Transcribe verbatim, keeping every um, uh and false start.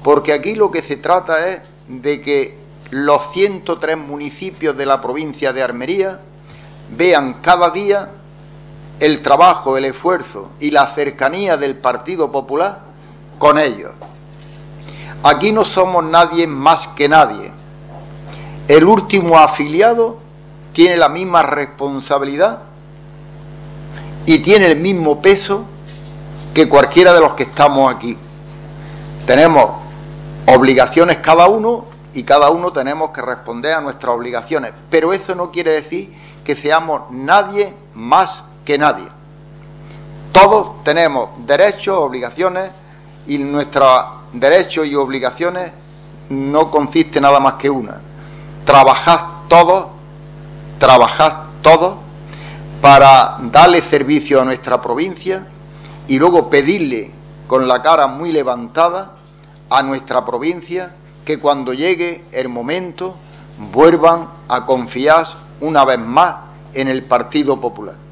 porque aquí lo que se trata es de que los ciento tres municipios de la provincia de Almería vean cada día el trabajo, el esfuerzo y la cercanía del Partido Popular con ellos. Aquí no somos nadie más que nadie. El último afiliado tiene la misma responsabilidad y tiene el mismo peso que cualquiera de los que estamos aquí. Tenemos obligaciones cada uno y cada uno tenemos que responder a nuestras obligaciones, pero eso no quiere decir que seamos nadie más que nadie. Todos tenemos derechos, obligaciones, y nuestros derechos y obligaciones no consiste nada más que una: trabajad todos, trabajad todos para darle servicio a nuestra provincia y luego pedirle con la cara muy levantada a nuestra provincia que cuando llegue el momento vuelvan a confiar una vez más en el Partido Popular.